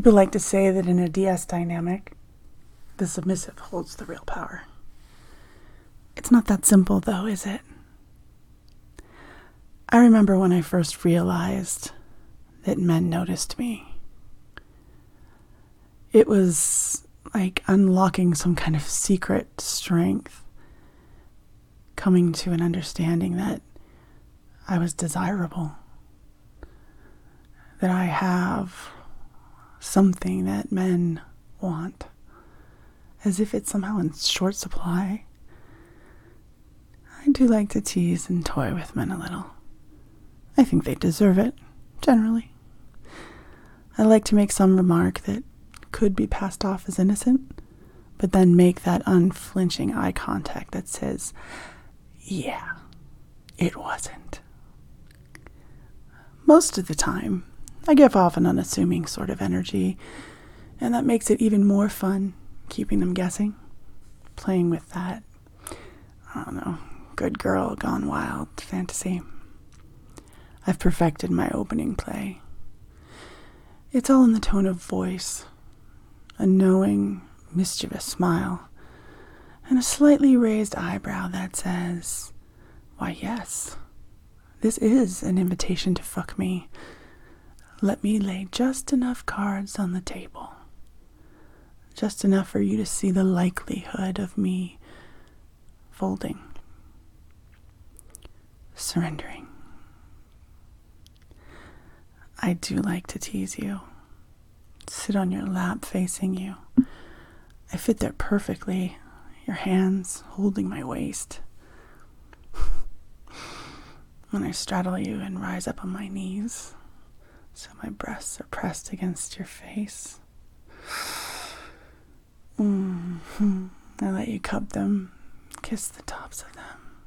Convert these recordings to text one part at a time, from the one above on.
People like to say that in a DS dynamic, the submissive holds the real power. It's not that simple, though, is it? I remember when I first realized that men noticed me. It was like unlocking some kind of secret strength, coming to an understanding that I was desirable, that I have something that men want, as if it's somehow in short supply. I do like to tease and toy with men a little. I think they deserve it, generally. I like to make some remark that could be passed off as innocent, but then make that unflinching eye contact that says, yeah, it wasn't. Most of the time, I give off an unassuming sort of energy, and that makes it even more fun, keeping them guessing, playing with that, I don't know, good girl gone wild fantasy. I've perfected my opening play. It's all in the tone of voice, a knowing, mischievous smile, and a slightly raised eyebrow that says, why yes, this is an invitation to fuck me. Let me lay just enough cards on the table. Just enough for you to see the likelihood of me folding, surrendering. I do like to tease you, sit on your lap facing you. I fit there perfectly, your hands holding my waist. When I straddle you and rise up on my knees, so my breasts are pressed against your face. I let you cup them, kiss the tops of them.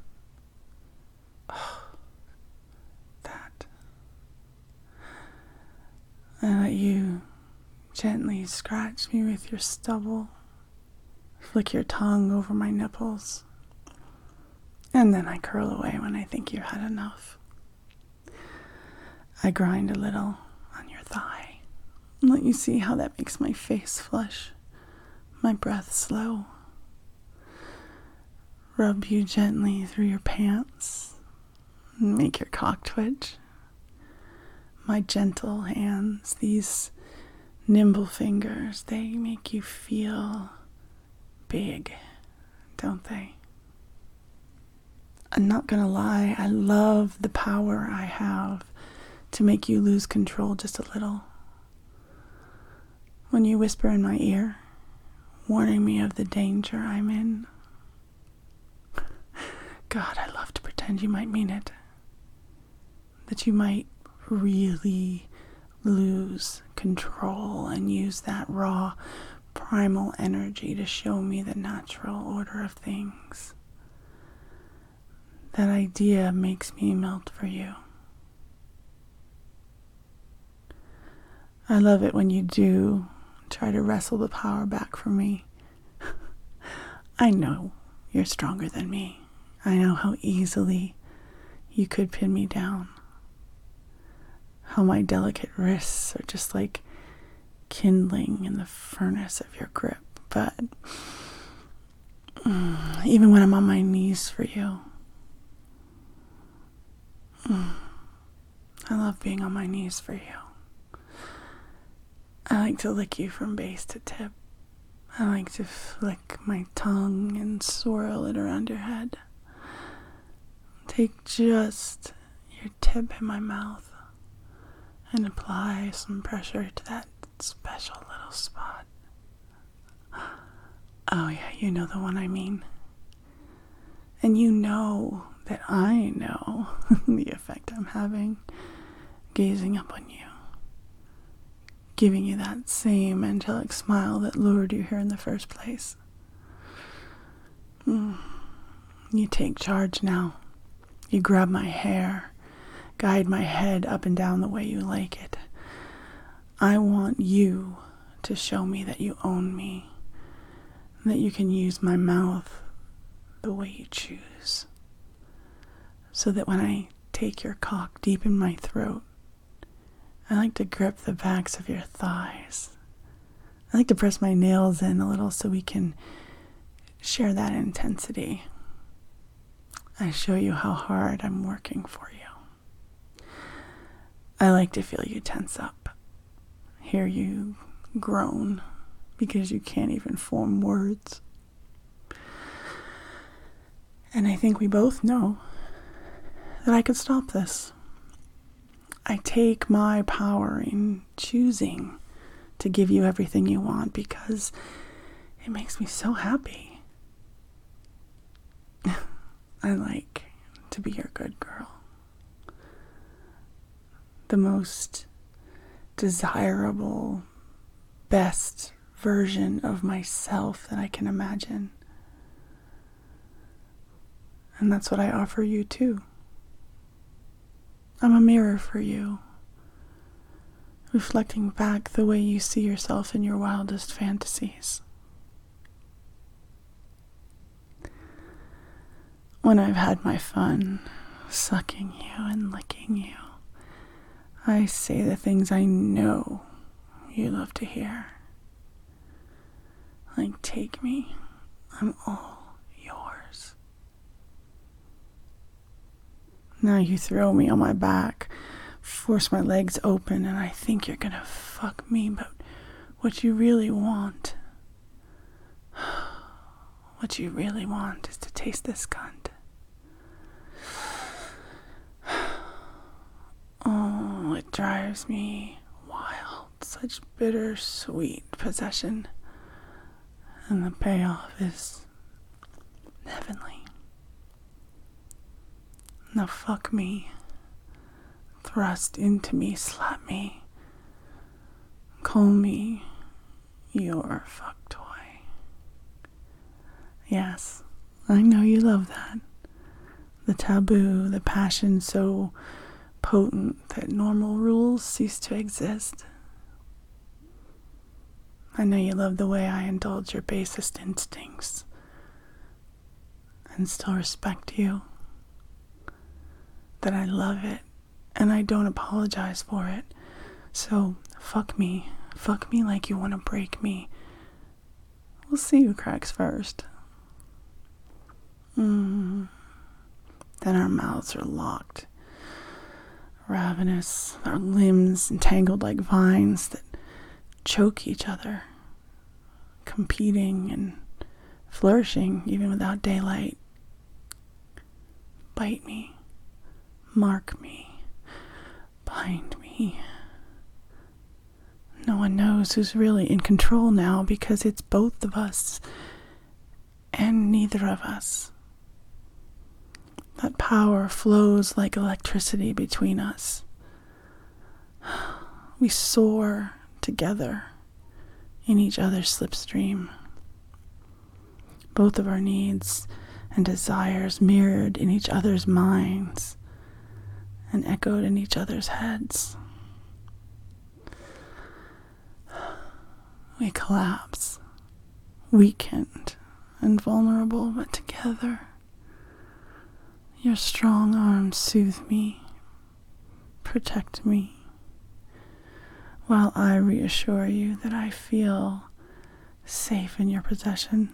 Oh, that. I let you gently scratch me with your stubble, flick your tongue over my nipples, and then I curl away when I think you've had enough. I grind a little on your thigh and let you see how that makes my face flush, my breath slow. Rub you gently through your pants and make your cock twitch. My gentle hands, these nimble fingers, they make you feel big, don't they? I'm not gonna lie, I love the power I have to make you lose control just a little. When you whisper in my ear, warning me of the danger I'm in. God, I love to pretend you might mean it. That you might really lose control and use that raw, primal energy to show me the natural order of things. That idea makes me melt for you. I love it when you do try to wrestle the power back from me. I know you're stronger than me. I know how easily you could pin me down. How my delicate wrists are just like kindling in the furnace of your grip. But even when I'm on my knees for you, I love being on my knees for you. I like to lick you from base to tip. I like to flick my tongue and swirl it around your head. Take just your tip in my mouth and apply some pressure to that special little spot. Oh yeah, you know the one I mean. And you know that I know the effect I'm having gazing up on you. Giving you that same angelic smile that lured you here in the first place. You take charge now. You grab my hair, guide my head up and down the way you like it. I want you to show me that you own me, that you can use my mouth the way you choose, so that when I take your cock deep in my throat, I like to grip the backs of your thighs I like to press my nails in a little so we can share that intensity. I show you how hard I'm working for you. I like to feel you tense up, hear you groan because you can't even form words. And I think we both know that I could stop this. I take my power in choosing to give you everything you want because it makes me so happy. I like to be your good girl. The most desirable, best version of myself that I can imagine. And that's what I offer you too. I'm a mirror for you, reflecting back the way you see yourself in your wildest fantasies. When I've had my fun sucking you and licking you, I say the things I know you love to hear. Like, take me, I'm all yours. Now you throw me on my back, force my legs open, and I think you're gonna fuck me, but what you really want, is to taste this cunt. Oh, it drives me wild. Such bittersweet possession. And the payoff is heavenly. Now fuck me. Thrust into me, slap me. Call me your fuck toy. Yes, I know you love that. The taboo, the passion so potent that normal rules cease to exist. I know you love the way I indulge your basest instincts and still respect you. That I love it and I don't apologize for it. So fuck me like you want to break me. We'll see who cracks first. Then our mouths are locked. Ravenous, our limbs entangled like vines that choke each other, competing and flourishing even without daylight. Bite me, mark me, bind me. No one knows who's really in control now because it's both of us and neither of us. That power flows like electricity between us. We soar together in each other's slipstream. Both of our needs and desires mirrored in each other's minds and echoed in each other's heads. We collapse, weakened and vulnerable, but together. Your strong arms soothe me, protect me, while I reassure you that I feel safe in your possession.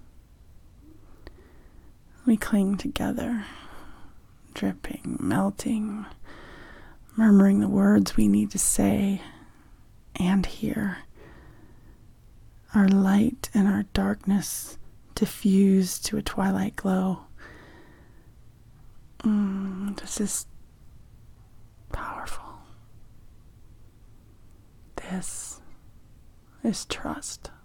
We cling together, dripping, melting, murmuring the words we need to say and hear. Our light and our darkness diffuse to a twilight glow. This is powerful. This is trust.